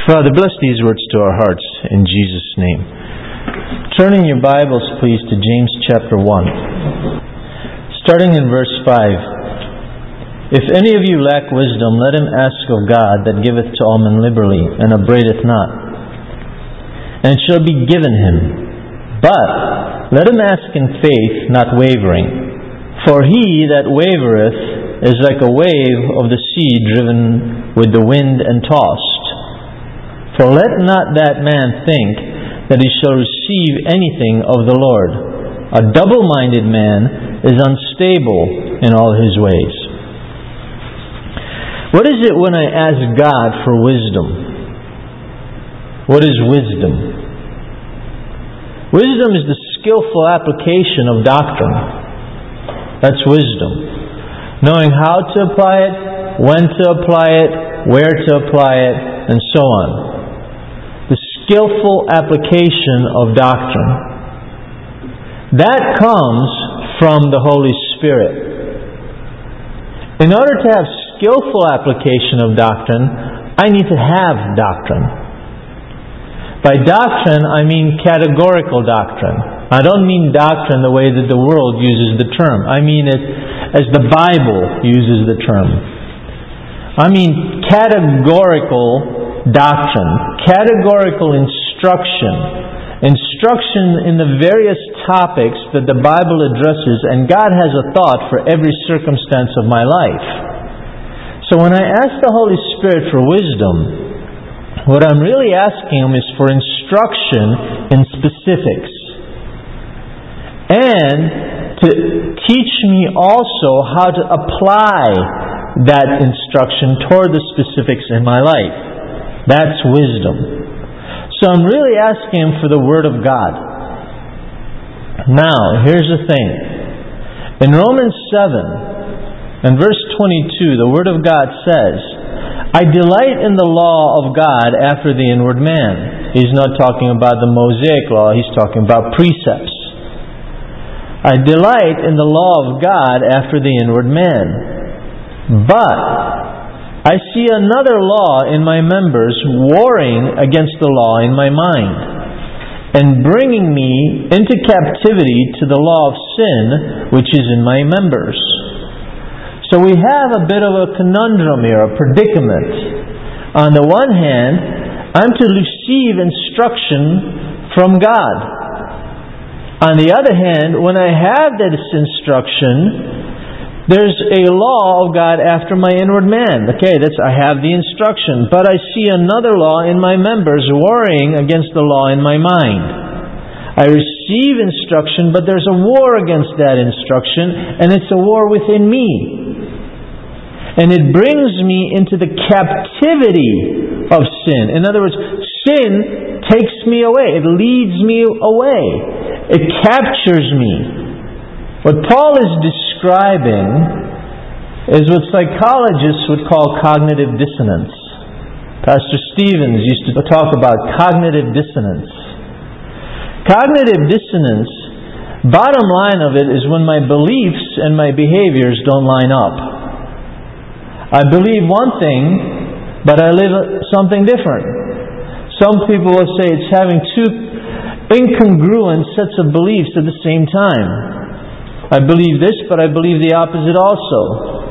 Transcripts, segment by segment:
Father, bless these words to our hearts in Jesus' name. Turning your Bibles, please, to James chapter 1. Starting in verse 5. If any of you lack wisdom, let him ask of God, that giveth to all men liberally, and upbraideth not. And it shall be given him. But let him ask in faith, not wavering. For he that wavereth is like a wave of the sea driven with the wind and tossed. For let not that man think that he shall receive anything of the Lord. A double-minded man is unstable in all his ways. What is it when I ask God for wisdom? What is wisdom? Wisdom is the skillful application of doctrine. That's wisdom. Knowing how to apply it, when to apply it, where to apply it, and so on. The skillful application of doctrine. That comes from the Holy Spirit. In order to have skillful application of doctrine, I need to have doctrine. By doctrine, I mean categorical doctrine. I don't mean doctrine the way that the world uses the term. I mean it as the Bible uses the term. I mean categorical doctrine, categorical instruction in the various topics that the Bible addresses, and God has a thought for every circumstance of my life. So when I ask the Holy Spirit for wisdom, what I'm really asking Him is for instruction in specifics, and to teach me also how to apply that instruction toward the specifics in my life. That's wisdom. So I'm really asking Him for the Word of God. Now, here's the thing. In Romans 7 and verse 22, the Word of God says, I delight in the law of God after the inward man. He's not talking about the Mosaic law, he's talking about precepts. I delight in the law of God after the inward man. But I see another law in my members warring against the law in my mind, and bringing me into captivity to the law of sin which is in my members. So we have a bit of a conundrum here, a predicament. On the one hand, I'm to receive instruction from God. On the other hand, when I have this instruction, there's a law of God after my inward man. Okay, I have the instruction, but I see another law in my members warring against the law in my mind. I receive instruction, but there's a war against that instruction, and it's a war within me. And it brings me into the captivity of sin. In other words, sin takes me away. It leads me away. It captures me. What Paul is describing is what psychologists would call cognitive dissonance. Pastor Stevens used to talk about cognitive dissonance. Cognitive dissonance, bottom line of it, is when my beliefs and my behaviors don't line up. I believe one thing, but I live something different. Some people will say it's having two incongruent sets of beliefs at the same time. I believe this, but I believe the opposite also.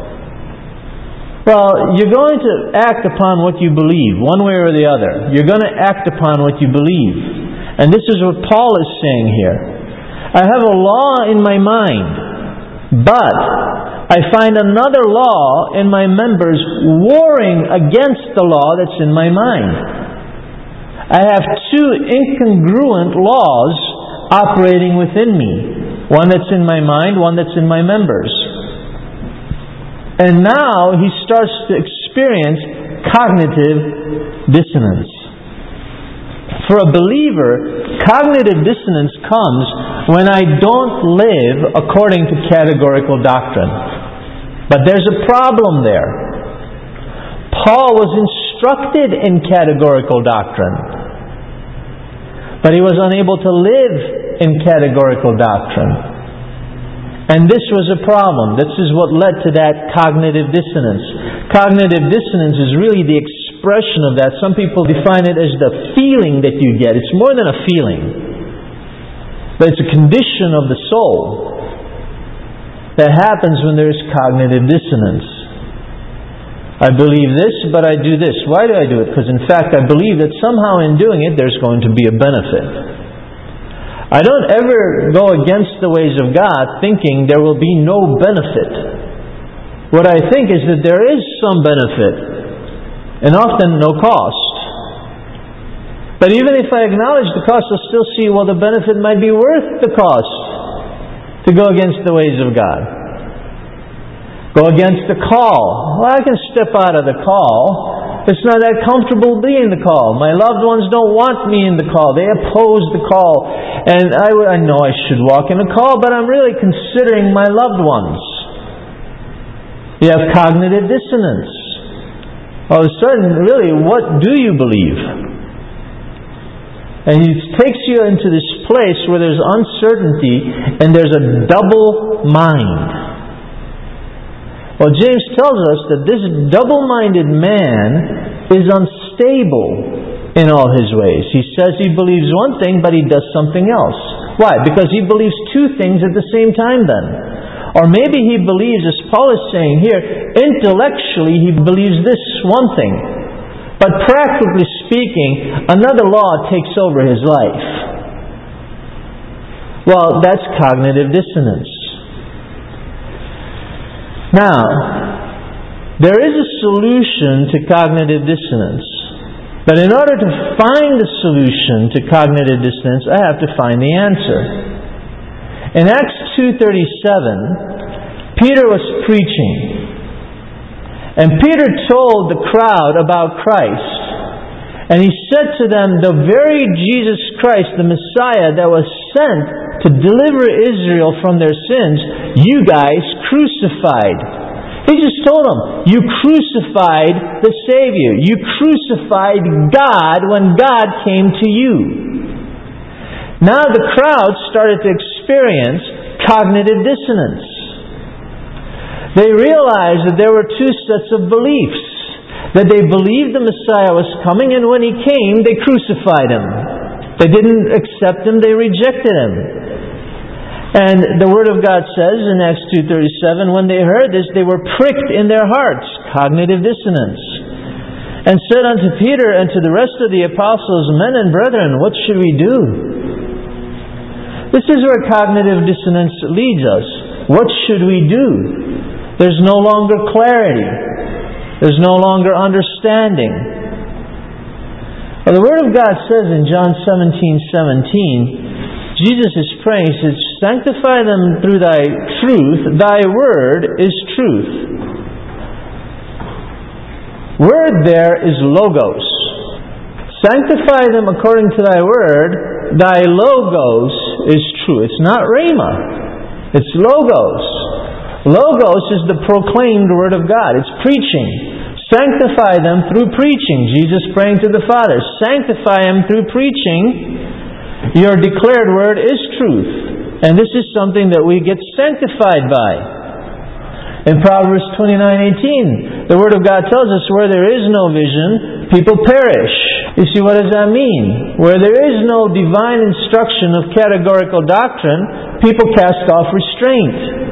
Well, you're going to act upon what you believe, one way or the other. You're going to act upon what you believe. And this is what Paul is saying here. I have a law in my mind, but I find another law in my members warring against the law that's in my mind. I have two incongruent laws operating within me. One that's in my mind, one that's in my members. And now he starts to experience cognitive dissonance. For a believer, cognitive dissonance comes when I don't live according to categorical doctrine. But there's a problem there. Paul was instructed in categorical doctrine, but he was unable to live in categorical doctrine. And this was a problem. This is what led to that cognitive dissonance. Cognitive dissonance is really the expression of that. Some people define it as the feeling that you get. It's more than a feeling, but it's a condition of the soul that happens when there is cognitive dissonance. I believe this, but I do this. Why do I do it? Because in fact I believe that somehow in doing it there's going to be a benefit. I don't ever go against the ways of God thinking there will be no benefit. What I think is that there is some benefit, and often no cost. But even if I acknowledge the cost, I'll still see, well, the benefit might be worth the cost to go against the ways of God. Go against the call. Well, I can step out of the call. It's not that comfortable being in the call. My loved ones don't want me in the call. They oppose the call. And I know I should walk in the call, but I'm really considering my loved ones. You have cognitive dissonance. All of a sudden, really, what do you believe? And He takes you into this place where there's uncertainty and there's a double mind. Well, James tells us that this double-minded man is unstable in all his ways. He says he believes one thing, but he does something else. Why? Because he believes two things at the same time then. Or maybe he believes, as Paul is saying here, intellectually he believes this one thing. But practically speaking, another law takes over his life. Well, that's cognitive dissonance. Now, there is a solution to cognitive dissonance. But in order to find the solution to cognitive dissonance, I have to find the answer. In Acts 2:37, Peter was preaching. And Peter told the crowd about Christ. And he said to them, the very Jesus Christ, the Messiah that was sent to deliver Israel from their sins, you guys crucified. He just told them, you crucified the Savior. You crucified God when God came to you. Now the crowd started to experience cognitive dissonance. They realized that there were two sets of beliefs. That they believed the Messiah was coming, and when He came, they crucified Him. They didn't accept Him, they rejected Him. And the Word of God says in Acts 2:37, when they heard this, they were pricked in their hearts, cognitive dissonance, and said unto Peter and to the rest of the apostles, men and brethren, what should we do? This is where cognitive dissonance leads us. What should we do? There's no longer clarity. There's no longer understanding. Well, the Word of God says in John 17:17, Jesus is praying, He says, sanctify them through Thy truth. Thy Word is truth. Word there is logos. Sanctify them according to Thy Word. Thy logos is true. It's not rhema. It's logos. Logos is the proclaimed Word of God. It's preaching. Sanctify them through preaching. Jesus praying to the Father. Sanctify them through preaching. Your declared Word is truth. And this is something that we get sanctified by. In Proverbs 29:18, the Word of God tells us where there is no vision, people perish. You see, what does that mean? Where there is no divine instruction of categorical doctrine, people cast off restraint.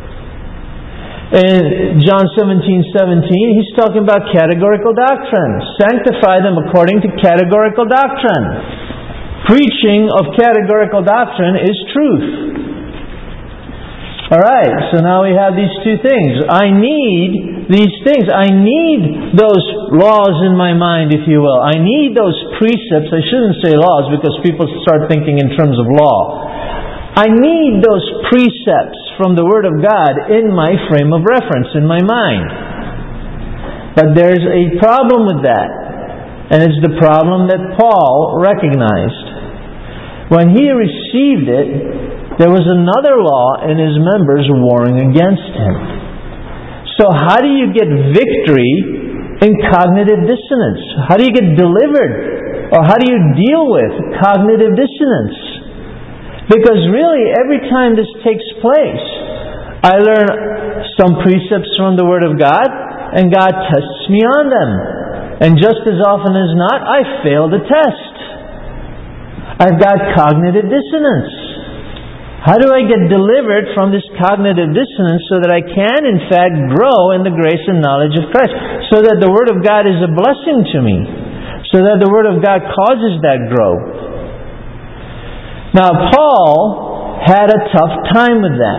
In John 17:17, He's talking about categorical doctrine. Sanctify them according to categorical doctrine. Preaching of categorical doctrine is truth. Alright, so now we have these two things. I need these things. I need those laws in my mind, if you will. I need those precepts. I shouldn't say laws because people start thinking in terms of law. I need those precepts from the Word of God in my frame of reference, in my mind. But there's a problem with that. And it's the problem that Paul recognized. When he received it, there was another law in his members warring against him. So how do you get victory in cognitive dissonance? How do you get delivered? Or how do you deal with cognitive dissonance? Because really, every time this takes place, I learn some precepts from the Word of God, and God tests me on them. And just as often as not, I fail the test. I've got cognitive dissonance. How do I get delivered from this cognitive dissonance so that I can, in fact, grow in the grace and knowledge of Christ? So that the Word of God is a blessing to me. So that the Word of God causes that growth. Now, Paul had a tough time with that.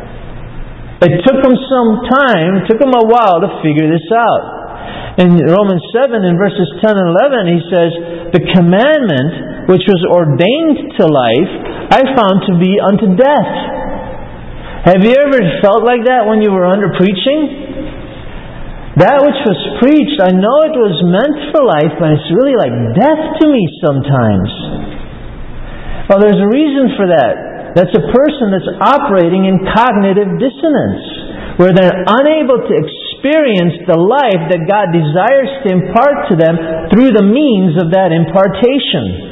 It took him some time, it took him a while to figure this out. In Romans 7, in verses 10 and 11, he says, "The commandment which was ordained to life, I found to be unto death." Have you ever felt like that when you were under preaching? That which was preached, I know it was meant for life, but it's really like death to me sometimes. Well, there's a reason for that. That's a person that's operating in cognitive dissonance, where they're unable to experience the life that God desires to impart to them through the means of that impartation.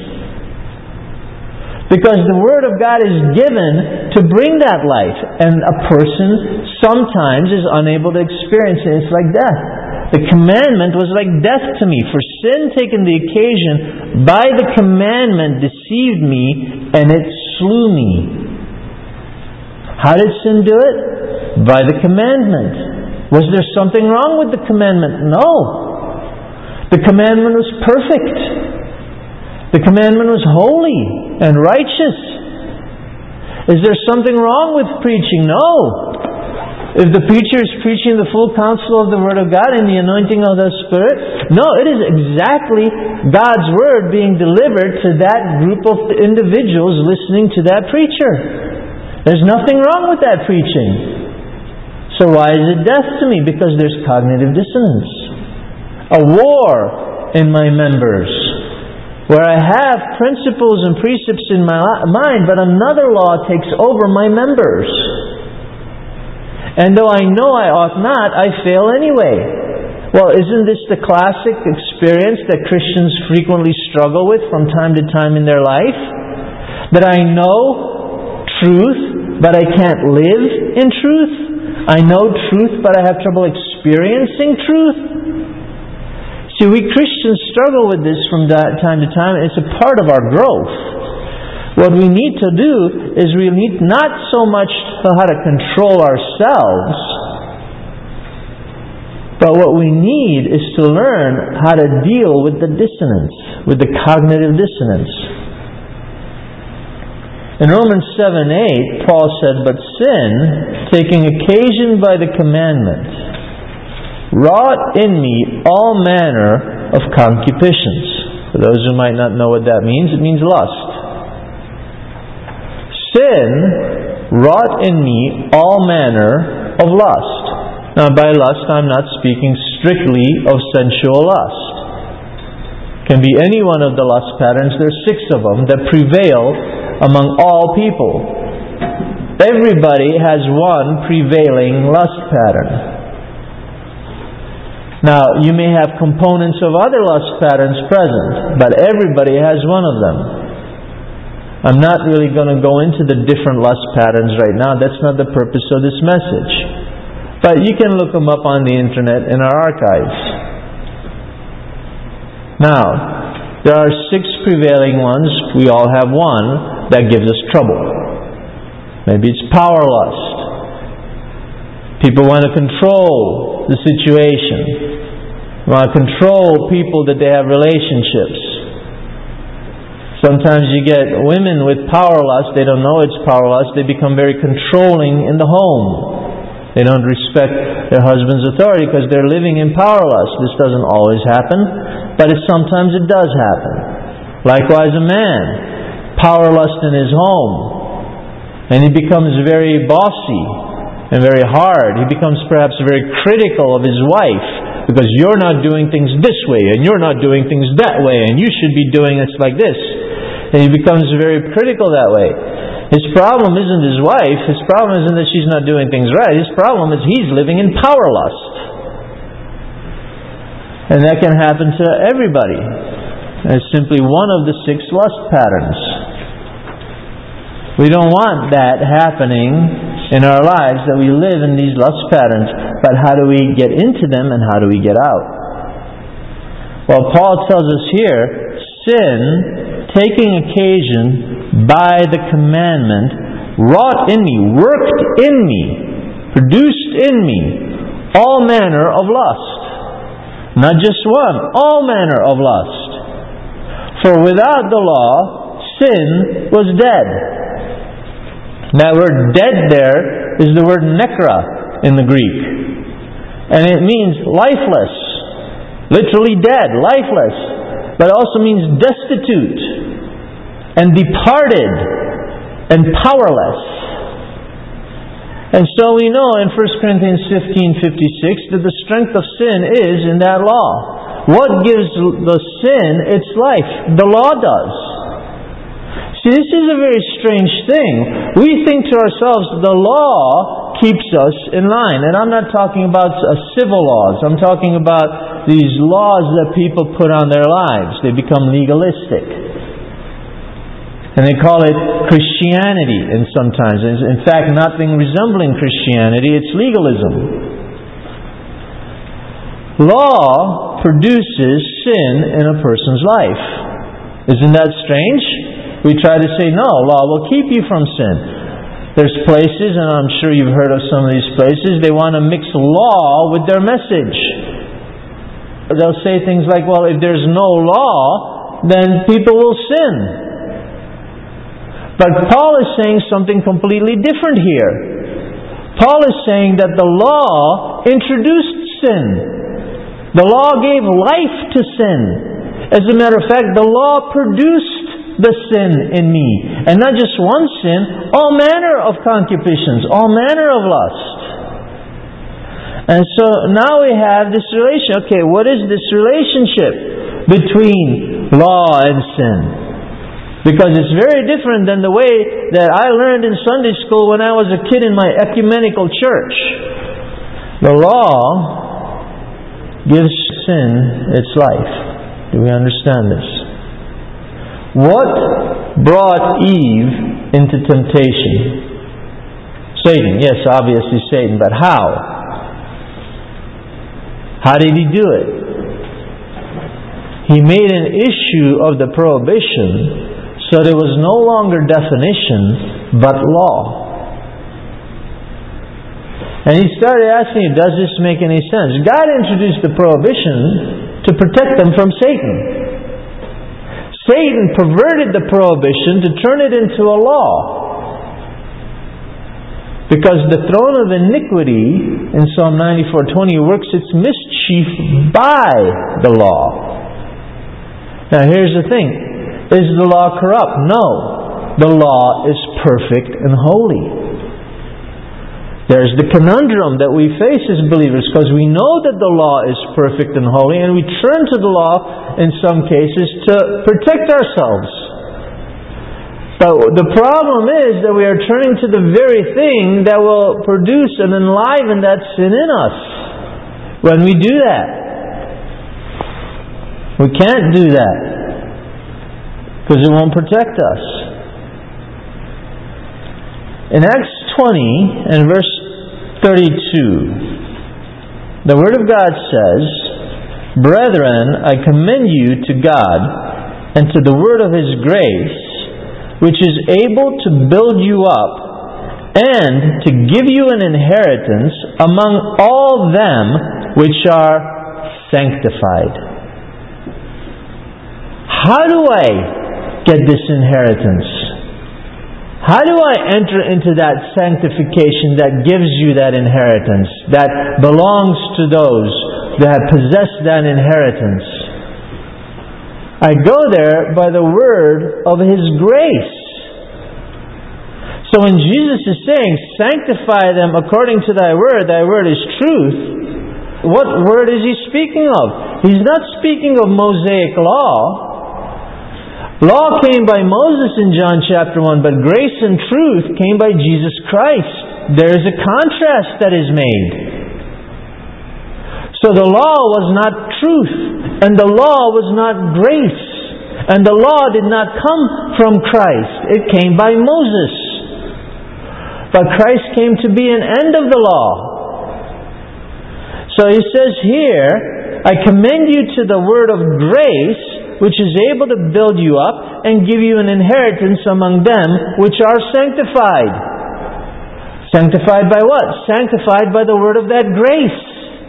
Because the Word of God is given to bring that life, and a person sometimes is unable to experience it. It's like death. The commandment was like death to me. For sin, taking the occasion by the commandment, deceived me, and it slew me. How did sin do it? By the commandment. Was there something wrong with the commandment? No. The commandment was perfect. The commandment was holy and righteous. Is there something wrong with preaching? No. If the preacher is preaching the full counsel of the Word of God and the anointing of the Spirit, no, it is exactly God's Word being delivered to that group of individuals listening to that preacher. There's nothing wrong with that preaching. So why is it death to me? Because there's cognitive dissonance. A war in my members, where I have principles and precepts in my mind, but another law takes over my members. And though I know I ought not, I fail anyway. Well, isn't this the classic experience that Christians frequently struggle with from time to time in their life? That I know truth, but I can't live in truth. I know truth, but I have trouble experiencing truth. See, we Christians struggle with this from time to time. It's a part of our growth. What we need to do is we need not so much how to control ourselves, but what we need is to learn how to deal with the dissonance, with the cognitive dissonance. In Romans 7:8, Paul said, "But sin, taking occasion by the commandment, wrought in me all manner of concupiscence." For those who might not know what that means, it means lust. Sin wrought in me all manner of lust. Now, by lust, I'm not speaking strictly of sensual lust. It can be any one of the lust patterns. There's 6 of them that prevail among all people. Everybody has one prevailing lust pattern. Now, you may have components of other lust patterns present, but everybody has one of them. I'm not really going to go into the different lust patterns right now. That's not the purpose of this message. But you can look them up on the internet in our archives. Now, there are 6 prevailing ones. We all have one that gives us trouble. Maybe it's power lust. People want to control the situation. They want to control people that they have relationships. Sometimes you get women with power lust. They don't know it's power lust. They become very controlling in the home. They don't respect their husband's authority because they're living in power lust. This doesn't always happen, but sometimes it does happen. Likewise, a man, power lust in his home, and he becomes very bossy and very hard. He becomes perhaps very critical of his wife because you're not doing things this way and you're not doing things that way and you should be doing it like this. And he becomes very critical that way. His problem isn't his wife. His problem isn't that she's not doing things right. His problem is he's living in power lust. And that can happen to everybody. It's simply one of the 6 lust patterns. We don't want that happening in our lives, that we live in these lust patterns. But how do we get into them and how do we get out? Well, Paul tells us here, sin, taking occasion by the commandment, wrought in me, worked in me, produced in me all manner of lust. Not just one, all manner of lust. For without the law, sin was dead. That word dead there is the word nekra in the Greek. And it means lifeless. Literally dead, lifeless. But it also means destitute and departed and powerless. And so we know in 1 Corinthians 15:56 that the strength of sin is in that law. What gives the sin its life? The law does. See, this is a very strange thing. We think to ourselves, the law keeps us in line. And I'm not talking about civil laws. I'm talking about these laws that people put on their lives. They become legalistic. And they call it Christianity, and sometimes. In fact, nothing resembling Christianity. It's legalism. Law produces sin in a person's life. Isn't that strange? We try to say, no, law will keep you from sin. There's places, and I'm sure you've heard of some of these places, they want to mix law with their message. They'll say things like, well, if there's no law, then people will sin. But Paul is saying something completely different here. Paul is saying that the law introduced sin. The law gave life to sin. As a matter of fact, the law produced the sin in me. And not just one sin, all manner of concupiscence, all manner of lust. And so now we have this relation. Okay, what is this relationship between law and sin? Because it's very different than the way that I learned in Sunday school when I was a kid in my ecumenical church. The law gives sin its life. Do we understand this? What brought Eve into temptation? Satan. Yes, obviously Satan. But how? How did he do it? He made an issue of the prohibition, so there was no longer definition, but law. And he started asking, does this make any sense? God introduced the prohibition to protect them from Satan. Satan perverted the prohibition to turn it into a law. Because the throne of iniquity in Psalm 94:20 works its mischief by the law. Now here's the thing. Is the law corrupt? No. The law is perfect and holy. There's the conundrum that we face as believers, because we know that the law is perfect and holy, and we turn to the law in some cases to protect ourselves. But the problem is that we are turning to the very thing that will produce and enliven that sin in us. When we do that, we can't do that, because it won't protect us. In Acts 20 and verse 32, the Word of God says, Brethren, I commend you to God and to the word of His grace, which is able to build you up and to give you an inheritance among all them which are sanctified. How do I get this inheritance? How do I enter into that sanctification that gives you that inheritance, that belongs to those that have possessed that inheritance? I go there by the word of His grace. So when Jesus is saying, sanctify them according to thy word is truth, what word is He speaking of? He's not speaking of Mosaic law. Law came by Moses in John chapter 1, but grace and truth came by Jesus Christ. There is a contrast that is made. So the law was not truth, and the law was not grace, and the law did not come from Christ. It came by Moses. But Christ came to be an end of the law. So He says here, I commend you to the word of grace, which is able to build you up and give you an inheritance among them which are sanctified. Sanctified by what? Sanctified by the word of that grace.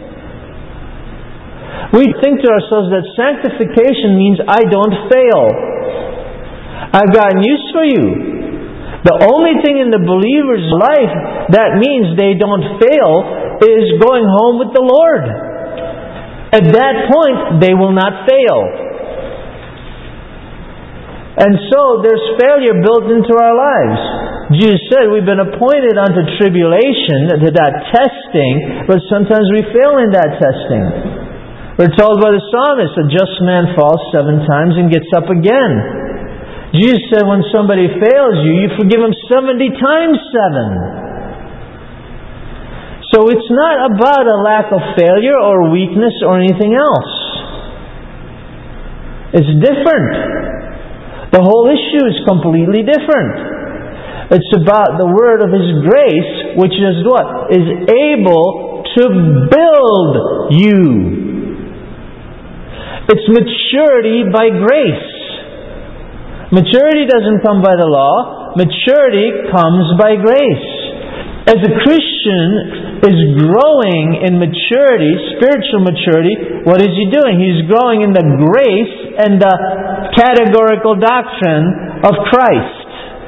We think to ourselves that sanctification means I don't fail. I've got news for you. The only thing in the believer's life that means they don't fail is going home with the Lord. At that point, they will not fail. And so there's failure built into our lives. Jesus said we've been appointed unto tribulation, to that testing, but sometimes we fail in that testing. We're told by the psalmist, a just man falls 7 times and gets up again. Jesus said when somebody fails you, you forgive them 70 times 7. So it's not about a lack of failure or weakness or anything else. It's different. The whole issue is completely different. It's about the word of His grace, which is what? Is able to build you. It's maturity by grace. Maturity doesn't come by the law. Maturity comes by grace. As a Christian is growing in maturity, spiritual maturity, what is he doing? He's growing in the grace and the categorical doctrine of Christ.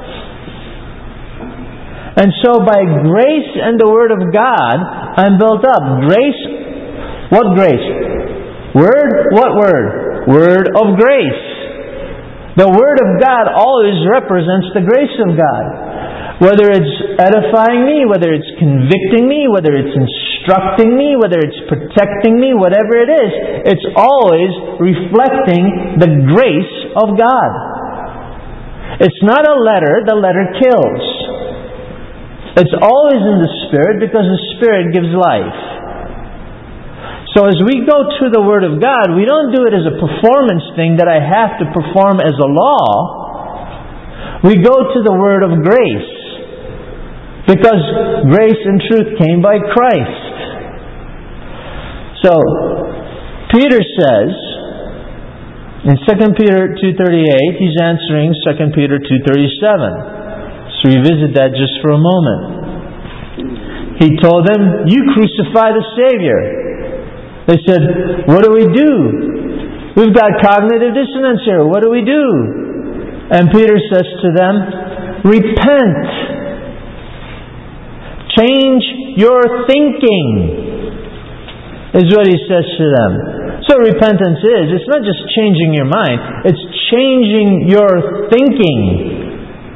And so by grace and the Word of God, I'm built up. Grace, what grace? Word, what word? Word of grace. The Word of God always represents the grace of God. Whether it's edifying me, whether it's convicting me, whether it's instructing me, whether it's protecting me, whatever it is, it's always reflecting the grace of God. It's not a letter, the letter kills. It's always in the Spirit because the Spirit gives life. So as we go to the Word of God, we don't do it as a performance thing that I have to perform as a law. We go to the Word of grace. Because grace and truth came by Christ. So, Peter says, in 2 Peter 2:38, he's answering 2 Peter 2:37. So revisit that just for a moment. He told them, you crucify the Savior. They said, what do we do? We've got cognitive dissonance here. What do we do? And Peter says to them, repent. Change your thinking, is what he says to them. So repentance is, it's not just changing your mind, it's changing your thinking.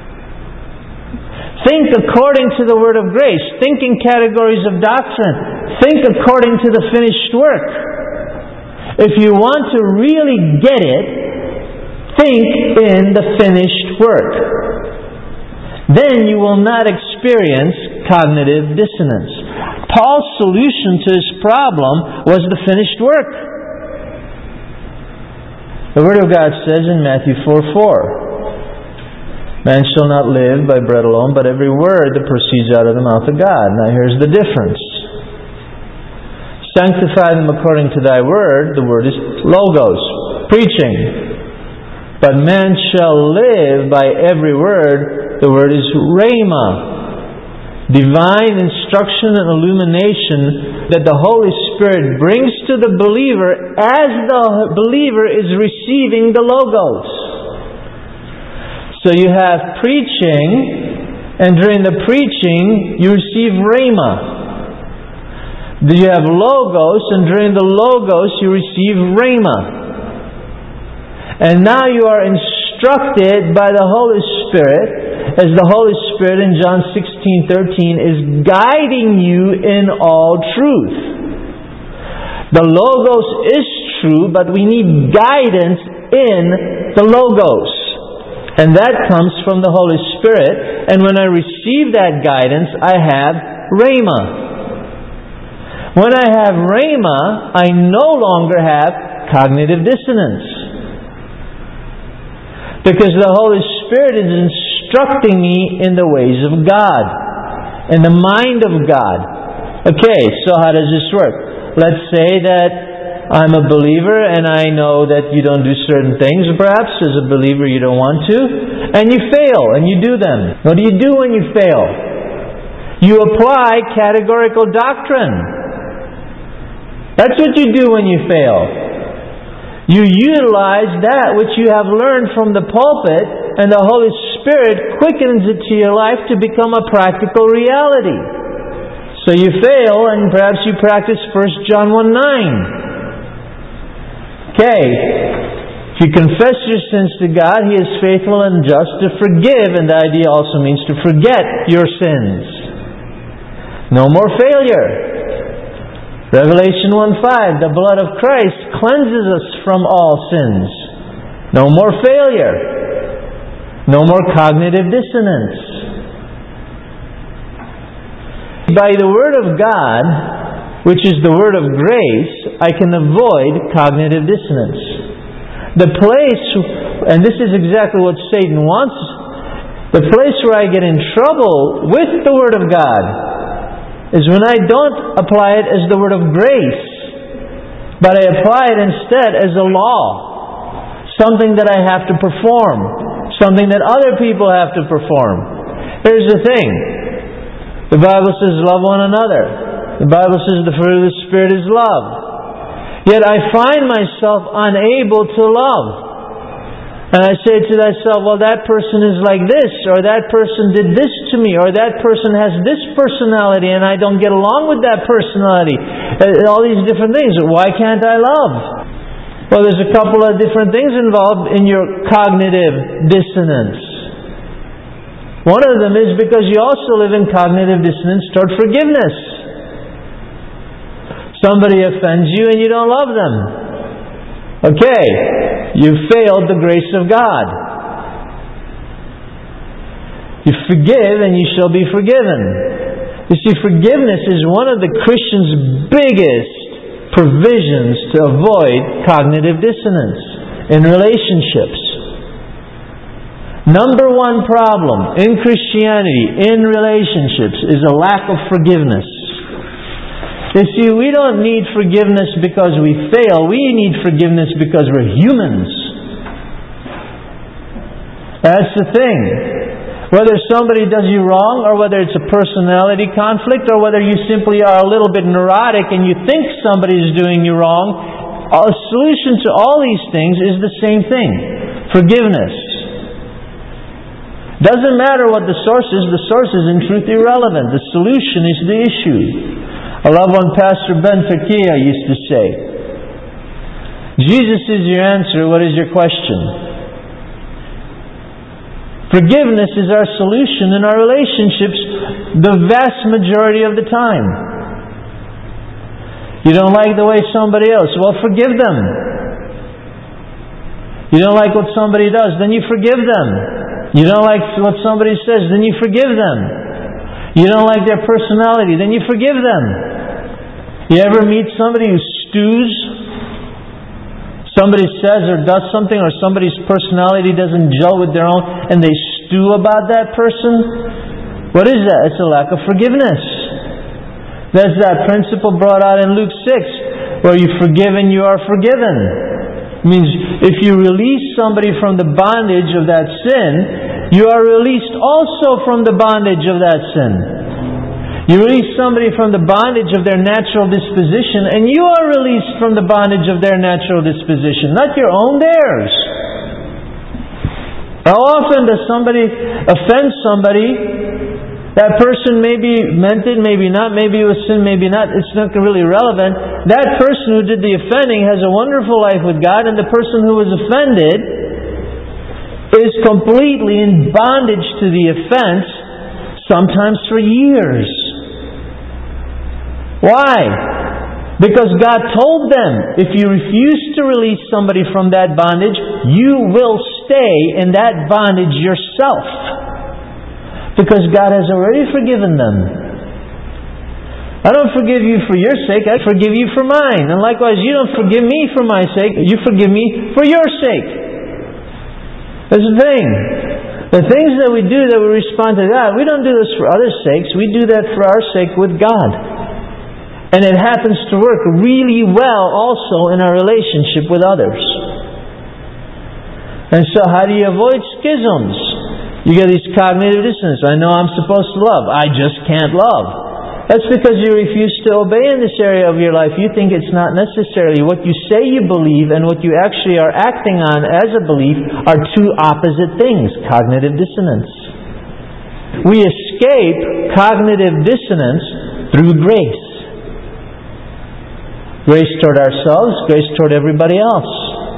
Think according to the word of grace. Think in categories of doctrine. Think according to the finished work. If you want to really get it, think in the finished work. Then you will not experience cognitive dissonance. Paul's solution to his problem was the finished work. The Word of God says in Matthew 4:4, man shall not live by bread alone, but every word that proceeds out of the mouth of God. Now here's the difference. Sanctify them according to thy word. The word is logos, preaching. But man shall live by every word. The word is rhema. Divine instruction and illumination that the Holy Spirit brings to the believer as the believer is receiving the logos. So you have preaching, and during the preaching you receive rhema. You have logos, and during the logos you receive rhema. And now you are instructed by the Holy Spirit, as the Holy Spirit in John 16:13 is guiding you in all truth. The Logos is true, but we need guidance in the Logos. And that comes from the Holy Spirit. And when I receive that guidance, I have Rhema. When I have Rhema, I no longer have cognitive dissonance. Because the Holy Spirit is instructing me in the ways of God, in the mind of God. Okay, so how does this work? Let's say that I'm a believer and I know that you don't do certain things, perhaps as a believer you don't want to, and you fail and you do them. What do you do when you fail? You apply categorical doctrine. That's what you do when you fail. You utilize that which you have learned from the pulpit, and the Holy Spirit quickens it to your life to become a practical reality. So you fail, and perhaps you practice 1 John 1:9. Okay. If you confess your sins to God, He is faithful and just to forgive, and the idea also means to forget your sins. No more failure. Revelation 1:5, the blood of Christ cleanses us from all sins. No more failure. No more cognitive dissonance. By the Word of God, which is the Word of grace, I can avoid cognitive dissonance. The place, and this is exactly what Satan wants, the place where I get in trouble with the Word of God is when I don't apply it as the Word of grace, but I apply it instead as a law, something that I have to perform, something that other people have to perform. Here's the thing. The Bible says love one another. The Bible says the fruit of the Spirit is love. Yet I find myself unable to love. And I say to myself, well, that person is like this, or that person did this to me, or that person has this personality, and I don't get along with that personality. All these different things. Why can't I love? Well, there's a couple of different things involved in your cognitive dissonance. One of them is because you also live in cognitive dissonance toward forgiveness. Somebody offends you and you don't love them. Okay, you've failed the grace of God. You forgive and you shall be forgiven. You see, forgiveness is one of the Christian's biggest provisions to avoid cognitive dissonance in relationships. Number one problem in Christianity, in relationships, is a lack of forgiveness. You see, we don't need forgiveness because we fail. We need forgiveness because we're humans. That's the thing. Whether somebody does you wrong, or whether it's a personality conflict, or whether you simply are a little bit neurotic and you think somebody is doing you wrong, a solution to all these things is the same thing. Forgiveness. Doesn't matter what the source is in truth irrelevant. The solution is the issue. I love what Pastor Ben Takia used to say. Jesus is your answer, what is your question? Forgiveness is our solution in our relationships the vast majority of the time. You don't like the way somebody else, well, forgive them. You don't like what somebody does, then you forgive them. You don't like what somebody says, then you forgive them. You don't like their personality, then you forgive them. You ever meet somebody who stews? Somebody says or does something, or somebody's personality doesn't gel with their own, and they stew about that person? What is that? It's a lack of forgiveness. That's that principle brought out in Luke 6, where you forgive and you are forgiven. It means if you release somebody from the bondage of that sin, you are released also from the bondage of that sin. You release somebody from the bondage of their natural disposition, and you are released from the bondage of their natural disposition, not your own, theirs. How often does somebody offend somebody? That person maybe meant it, maybe not, maybe it was sin, maybe not. It's not really relevant. That person who did the offending has a wonderful life with God, and the person who was offended is completely in bondage to the offense, sometimes for years. Why? Because God told them, if you refuse to release somebody from that bondage, you will stay in that bondage yourself. Because God has already forgiven them. I don't forgive you for your sake, I forgive you for mine. And likewise, you don't forgive me for my sake, you forgive me for your sake. That's the thing. The things that we do that we respond to God, we don't do this for others' sakes, we do that for our sake with God. And it happens to work really well also in our relationship with others. And so how do you avoid schisms? You get these cognitive dissonance. I know I'm supposed to love. I just can't love. That's because you refuse to obey in this area of your life. You think it's not necessarily. What you say you believe and what you actually are acting on as a belief are two opposite things. Cognitive dissonance. We escape cognitive dissonance through grace. Grace toward ourselves, grace toward everybody else.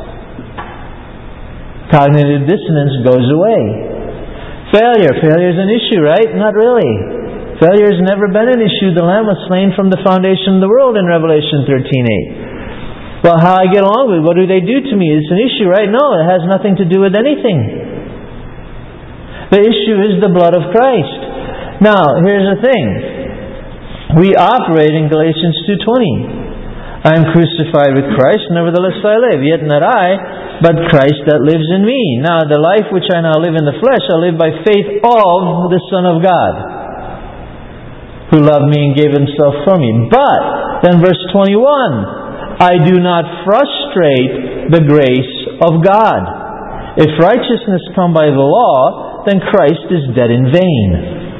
Cognitive dissonance goes away. Failure is an issue, right? Not really. Failure has never been an issue. The Lamb was slain from the foundation of the world in Revelation 13:8. Well, how I get along with it, what do they do to me? It's an issue, right? No, it has nothing to do with anything. The issue is the blood of Christ. Now, here's the thing. We operate in Galatians 2:20. I am crucified with Christ, nevertheless I live. Yet not I, but Christ that lives in me. Now the life which I now live in the flesh, I live by faith of the Son of God, who loved me and gave Himself for me. But, then verse 21, I do not frustrate the grace of God. If righteousness come by the law, then Christ is dead in vain.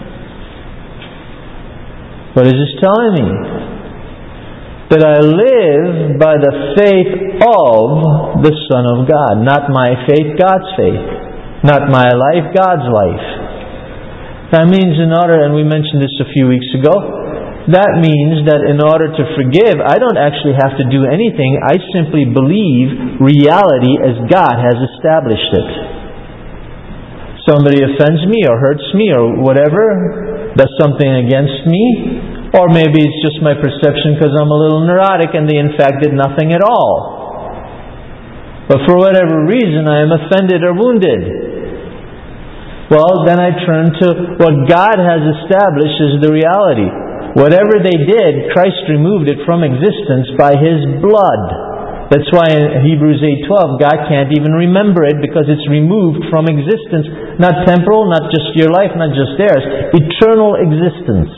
What is this telling me? That I live by the faith of the Son of God. Not my faith, God's faith. Not my life, God's life. That means in order, and we mentioned this a few weeks ago, that means that in order to forgive, I don't actually have to do anything. I simply believe reality as God has established it. Somebody offends me or hurts me or whatever, does something against me, or maybe it's just my perception because I'm a little neurotic and they in fact did nothing at all. But for whatever reason I am offended or wounded. Well, then I turn to what God has established as the reality. Whatever they did, Christ removed it from existence by His blood. That's why in Hebrews 8:12, God can't even remember it because it's removed from existence. Not temporal, not just your life, not just theirs. Eternal existence.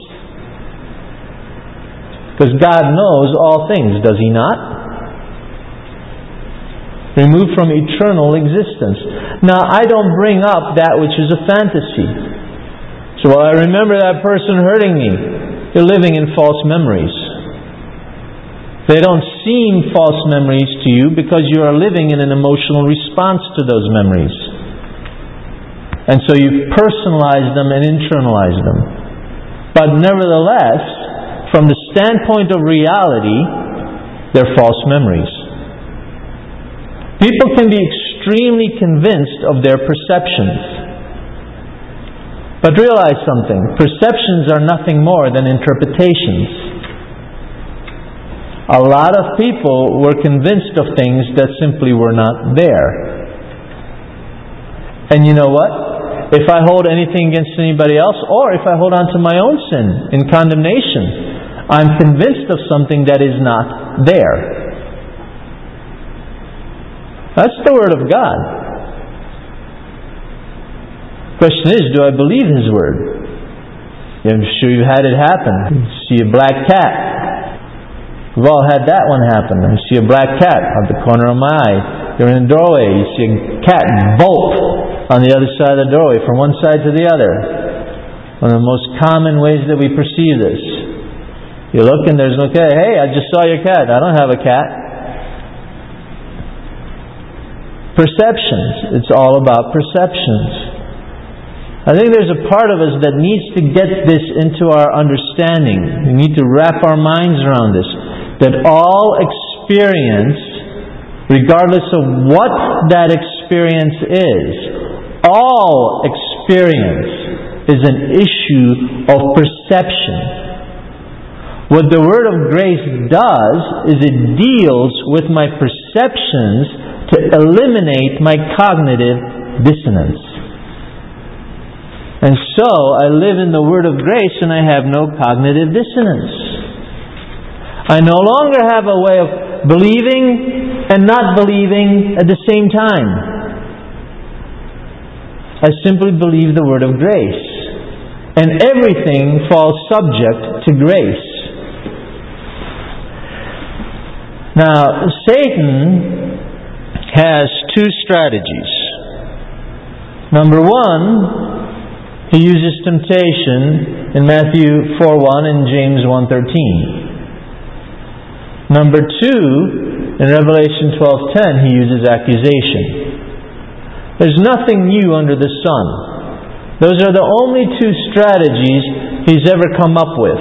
Because God knows all things, does He not? Removed from eternal existence. Now, I don't bring up that which is a fantasy. So, well, I remember that person hurting me. You're living in false memories. They don't seem false memories to you because you are living in an emotional response to those memories. And so you personalize them and internalize them. But nevertheless, from the standpoint of reality, they're false memories. People can be extremely convinced of their perceptions. But realize something. Perceptions are nothing more than interpretations. A lot of people were convinced of things that simply were not there. And you know what? If I hold anything against anybody else, or if I hold on to my own sin in condemnation, I'm convinced of something that is not there. That's the Word of God. Question is, do I believe His Word? I'm sure you had it happen. You see a black cat. We've all had that one happen. You see a black cat at the corner of my eye. You're in a doorway. You see a cat bolt on the other side of the doorway from one side to the other. One of the most common ways that we perceive this. You look and there's no cat. Hey, I just saw your cat. I don't have a cat. Perceptions. It's all about perceptions. I think there's a part of us that needs to get this into our understanding. We need to wrap our minds around this. That all experience, regardless of what that experience is, all experience is an issue of perception. What the Word of grace does is it deals with my perceptions to eliminate my cognitive dissonance. And so I live in the Word of grace and I have no cognitive dissonance. I no longer have a way of believing and not believing at the same time. I simply believe the Word of grace. And everything falls subject to grace. Now, Satan has two strategies. Number one, he uses temptation in Matthew 4:1 and James 1:13. Number two, in Revelation 12:10, he uses accusation. There's nothing new under the sun. Those are the only two strategies he's ever come up with.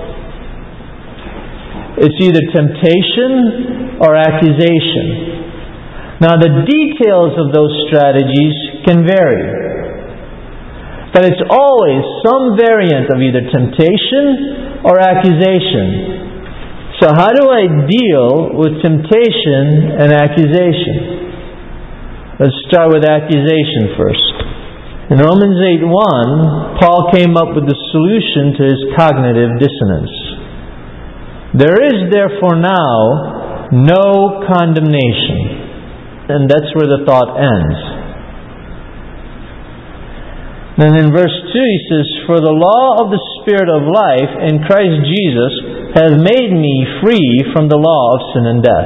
It's either temptation or accusation. Now, the details of those strategies can vary. But it's always some variant of either temptation or accusation. So how do I deal with temptation and accusation? Let's start with accusation first. In Romans 8:1, Paul came up with the solution to his cognitive dissonance. There is therefore now no condemnation. And that's where the thought ends. Then in verse 2 he says, "For the law of the Spirit of life in Christ Jesus has made me free from the law of sin and death."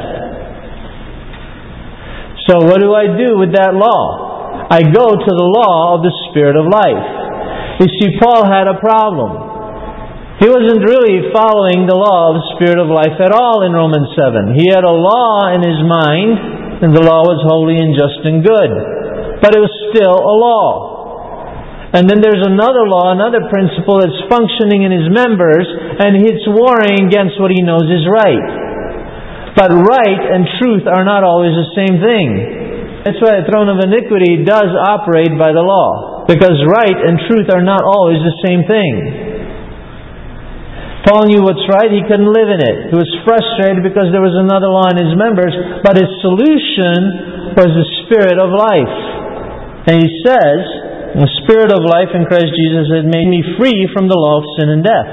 So what do I do with that law? I go to the law of the Spirit of life. You see, Paul had a problem. He wasn't really following the law of the Spirit of life at all in Romans 7. He had a law in his mind, and the law was holy and just and good. But it was still a law. And then there's another law, another principle that's functioning in his members, and it's warring against what he knows is right. But right and truth are not always the same thing. That's why the throne of iniquity does operate by the law. Because right and truth are not always the same thing. Paul knew what's right, he couldn't live in it. He was frustrated because there was another law in his members, but his solution was the Spirit of life. And he says, "The Spirit of life in Christ Jesus has made me free from the law of sin and death."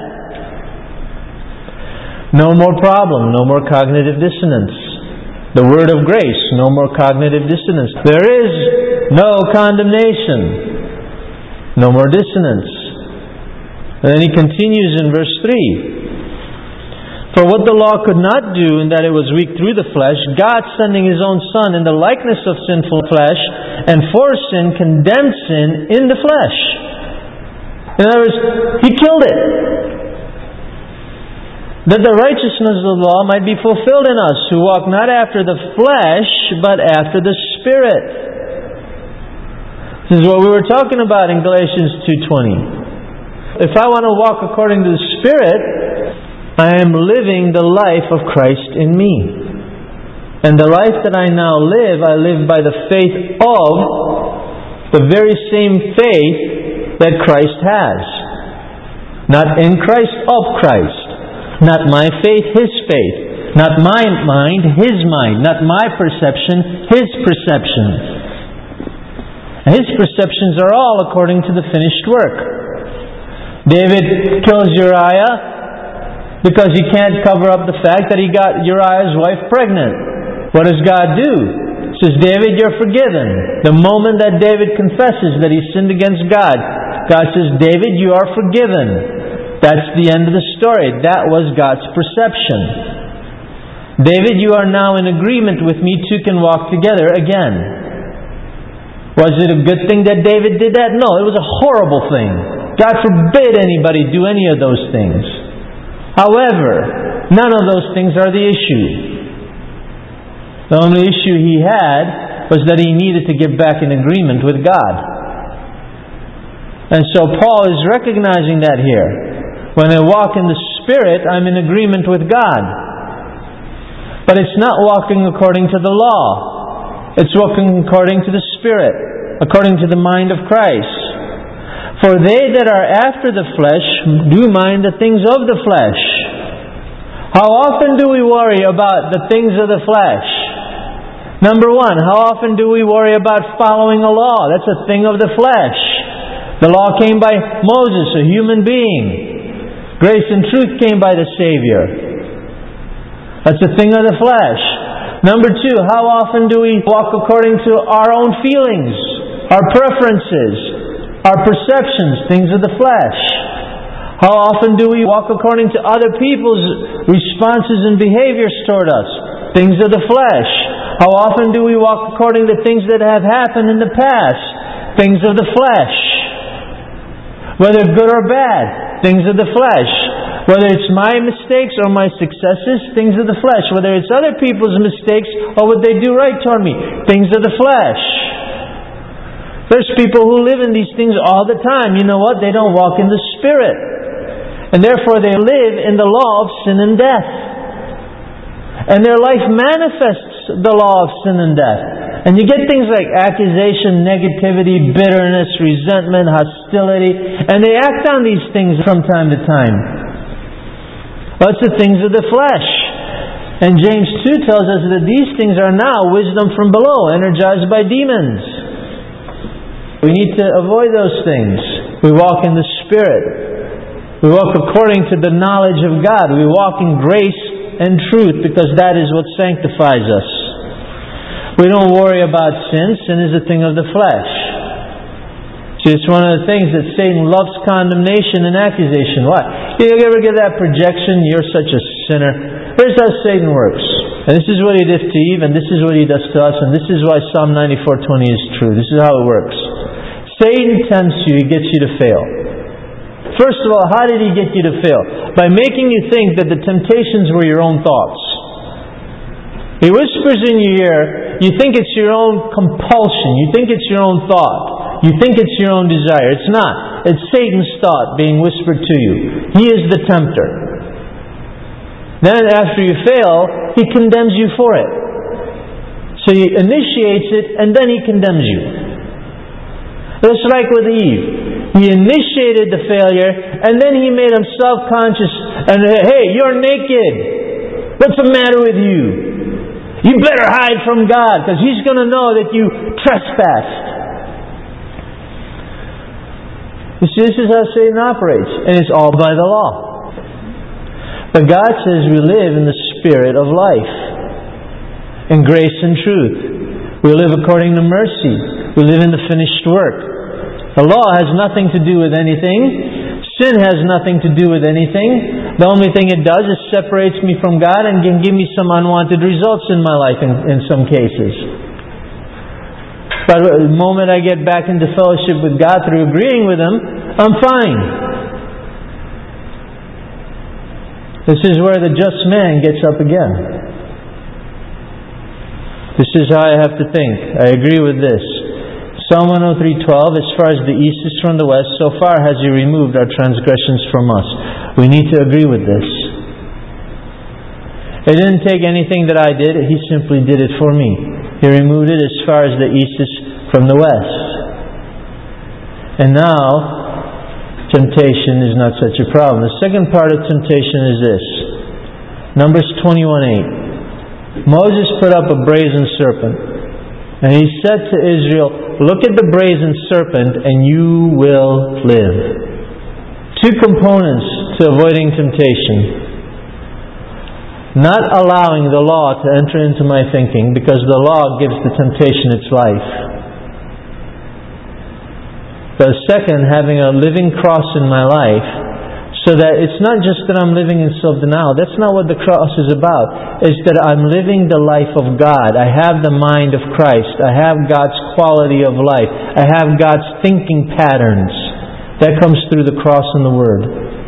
No more problem, no more cognitive dissonance. The word of grace, no more cognitive dissonance. There is no condemnation, no more dissonance. And then he continues in verse 3. "For what the law could not do, in that it was weak through the flesh, God sending His own Son in the likeness of sinful flesh, and for sin condemned sin in the flesh." In other words, He killed it, that the righteousness of the law might be fulfilled in us, who walk not after the flesh, but after the Spirit. This is what we were talking about in Galatians 2:20. If I want to walk according to the Spirit, I am living the life of Christ in me. And the life that I now live, I live by the faith of the very same faith that Christ has. Not in Christ, of Christ. Not my faith, His faith. Not my mind, His mind. Not my perception, His perception. His perceptions are all according to the finished work. David kills Uriah because he can't cover up the fact that he got Uriah's wife pregnant. What does God do? He says, "David, you're forgiven." The moment that David confesses that he sinned against God, God says, "David, you are forgiven." That's the end of the story. That was God's perception. "David, you are now in agreement with me. Two can walk together again." Was it a good thing that David did that? No, it was a horrible thing. God forbid anybody do any of those things. However, none of those things are the issue. The only issue he had was that he needed to get back in agreement with God. And so Paul is recognizing that here. When I walk in the Spirit, I'm in agreement with God. But it's not walking according to the law. It's walking according to the Spirit, according to the mind of Christ. "For they that are after the flesh do mind the things of the flesh." How often do we worry about the things of the flesh? Number one, how often do we worry about following a law? That's a thing of the flesh. The law came by Moses, a human being. Grace and truth came by the Savior. That's a thing of the flesh. Number two, how often do we walk according to our own feelings, our preferences, our perceptions, things of the flesh? How often do we walk according to other people's responses and behaviors toward us? Things of the flesh. How often do we walk according to things that have happened in the past? Things of the flesh. Whether good or bad, things of the flesh. Whether it's my mistakes or my successes, things of the flesh. Whether it's other people's mistakes or what they do right toward me, things of the flesh. There's people who live in these things all the time. You know what? They don't walk in the Spirit. And therefore they live in the law of sin and death. And their life manifests the law of sin and death. And you get things like accusation, negativity, bitterness, resentment, hostility. And they act on these things from time to time. Well, it's the things of the flesh. And James 2 tells us that these things are now wisdom from below, energized by demons. We need to avoid those things. We walk in the Spirit. We walk according to the knowledge of God. We walk in grace and truth, because that is what sanctifies us. We don't worry about sin. Sin is a thing of the flesh. See, it's one of the things that Satan loves: condemnation and accusation. Why? You ever get that projection? You're such a sinner. Here's how Satan works. And this is what he did to Eve, and this is what he does to us, and this is why Psalm 94:20 is true. This is how it works. Satan tempts you, he gets you to fail. First of all, how did he get you to fail? By making you think that the temptations were your own thoughts. He whispers in your ear, you think it's your own compulsion, you think it's your own thought, you think it's your own desire. It's not. It's Satan's thought being whispered to you. He is the tempter. Then after you fail, he condemns you for it. So he initiates it, and then he condemns you. Just like with Eve. He initiated the failure, and then he made himself conscious. And hey, you're naked. What's the matter with you? You better hide from God, because He's going to know that you trespassed. You see, this is how Satan operates, and it's all by the law. But God says we live in the Spirit of life, in grace and truth. We live according to mercy. We live in the finished work. The law has nothing to do with anything. Sin has nothing to do with anything. The only thing it does is separates me from God and can give me some unwanted results in my life in some cases. But the moment I get back into fellowship with God through agreeing with Him, I'm fine. This is where the just man gets up again. This is how I have to think. I agree with this. Psalm 103:12, as far as the east is from the west, so far has He removed our transgressions from us. We need to agree with this. It didn't take anything that I did. He simply did it for me. He removed it as far as the east is from the west. And now, temptation is not such a problem. The second part of temptation is this. Numbers 21:8. Moses put up a brazen serpent, and he said to Israel, look at the brazen serpent and you will live. Two components to avoiding temptation. Not allowing the law to enter into my thinking, because the law gives the temptation its life. The second, having a living cross in my life, so that it's not just that I'm living in self-denial. That's not what the cross is about. It's that I'm living the life of God. I have the mind of Christ. I have God's quality of life. I have God's thinking patterns. That comes through the cross and the Word.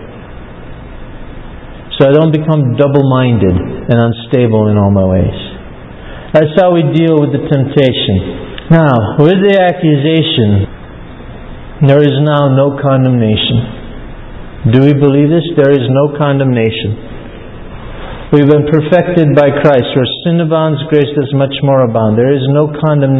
So I don't become double-minded and unstable in all my ways. That's how we deal with the temptation. Now, with the accusation, there is now no condemnation. Do we believe this? There is no condemnation. We've been perfected by Christ. Where sin abounds, grace does much more abound. There is no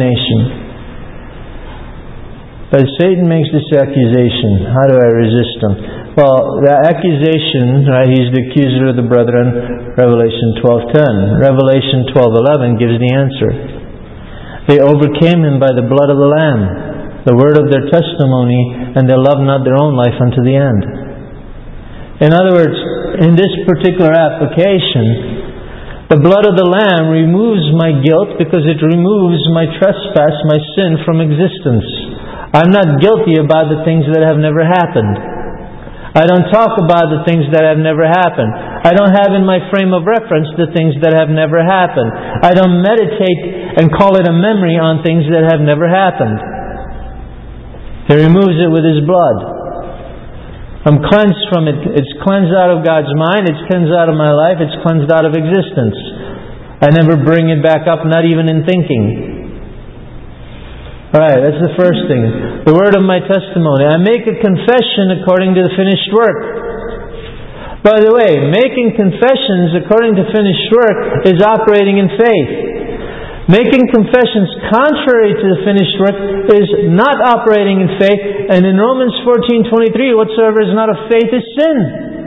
condemnation. But Satan makes this accusation. How do I resist him? Well, the accusation, right, he's the accuser of the brethren, Revelation 12:10. Revelation 12:11 gives the answer. They overcame him by the blood of the Lamb, the word of their testimony, and they loved not their own life unto the end. In other words, in this particular application, the blood of the Lamb removes my guilt because it removes my trespass, my sin from existence. I'm not guilty about the things that have never happened. I don't talk about the things that have never happened. I don't have in my frame of reference the things that have never happened. I don't meditate and call it a memory on things that have never happened. He removes it with His blood. I'm cleansed from it. It's cleansed out of God's mind. It's cleansed out of my life. It's cleansed out of existence. I never bring it back up, not even in thinking. Alright, that's the first thing. The word of my testimony. I make a confession according to the finished work. By the way, making confessions according to finished work is operating in faith. Making confessions contrary to the finished work is not operating in faith. And in Romans 14:23, whatsoever is not of faith is sin.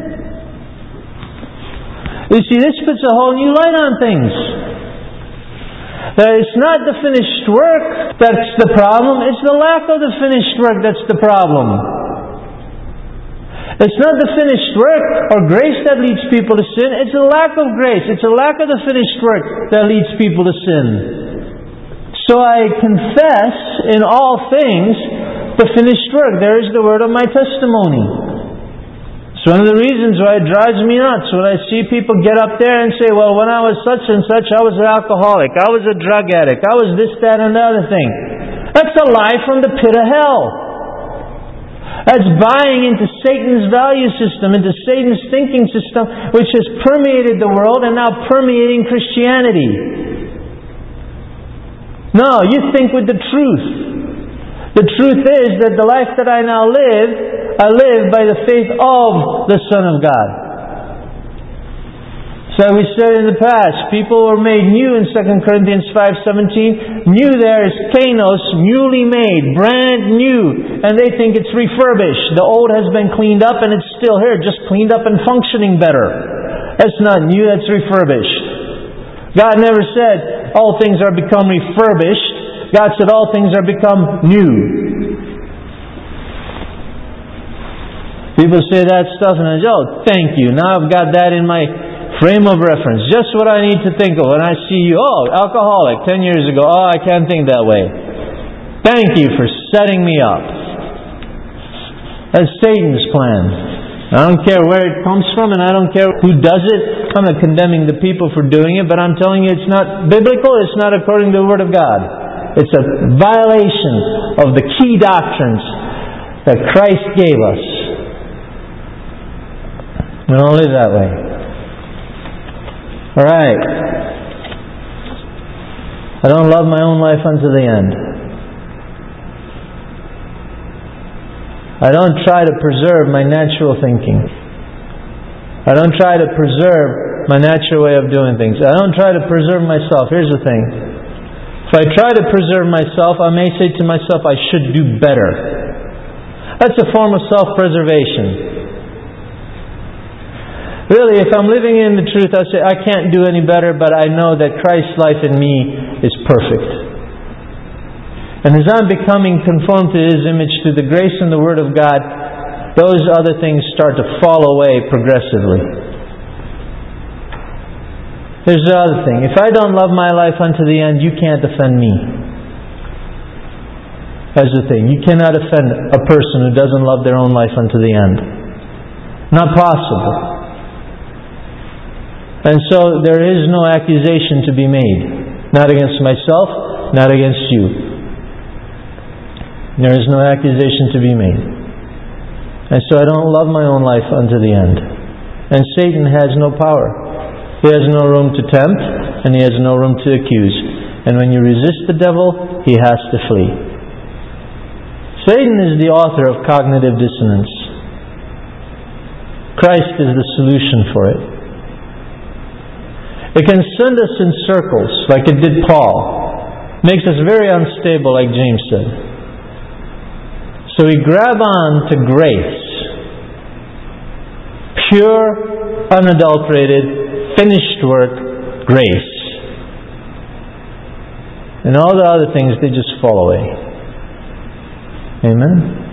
You see, this puts a whole new light on things. That it's not the finished work that's the problem, it's the lack of the finished work that's the problem. It's not the finished work or grace that leads people to sin, it's a lack of grace, it's a lack of the finished work that leads people to sin. So I confess in all things the finished work. There is the word of my testimony. It's one of the reasons why it drives me nuts when I see people get up there and say, well, when I was such and such, I was an alcoholic, I was a drug addict, I was this, that, and the other thing. That's a lie from the pit of hell. That's buying into Satan's value system, into Satan's thinking system, which has permeated the world and now permeating Christianity. No, you think with the truth. The truth is that the life that I now live, I live by the faith of the Son of God. So we said in the past, people were made new in 2 Corinthians 5:17. New there is kainos, newly made, brand new. And they think it's refurbished. The old has been cleaned up and it's still here, just cleaned up and functioning better. That's not new, that's refurbished. God never said all things are become refurbished. God said all things are become new. People say that stuff and I say, oh, thank you. Now I've got that in my frame of reference. Just what I need to think of. When I see you, oh, alcoholic, 10 years ago, oh, I can't think that way. Thank you for setting me up. That's Satan's plan. I don't care where it comes from and I don't care who does it. I'm not condemning the people for doing it, but I'm telling you it's not biblical, it's not according to the Word of God. It's a violation of the key doctrines that Christ gave us. We don't live that way. Alright. I don't love my own life unto the end. I don't try to preserve my natural thinking. I don't try to preserve my natural way of doing things. I don't try to preserve myself. Here's the thing. If I try to preserve myself, I may say to myself, I should do better. That's a form of self-preservation. Really, if I'm living in the truth, I say, I can't do any better, but I know that Christ's life in me is perfect. And as I'm becoming conformed to His image through the grace and the Word of God, those other things start to fall away progressively. Here's the other thing. If I don't love my life unto the end, you can't offend me. That's the thing. You cannot offend a person who doesn't love their own life unto the end. Not possible. And so there is no accusation to be made. Not against myself, not against you. There is no accusation to be made. And so I don't love my own life unto the end. And Satan has no power. He has no room to tempt, and he has no room to accuse. And when you resist the devil, he has to flee. Satan is the author of cognitive dissonance. Christ is the solution for it. It can send us in circles, like it did Paul. Makes us very unstable, like James said. So we grab on to grace. Pure, unadulterated, finished work, grace. And all the other things, they just fall away. Amen?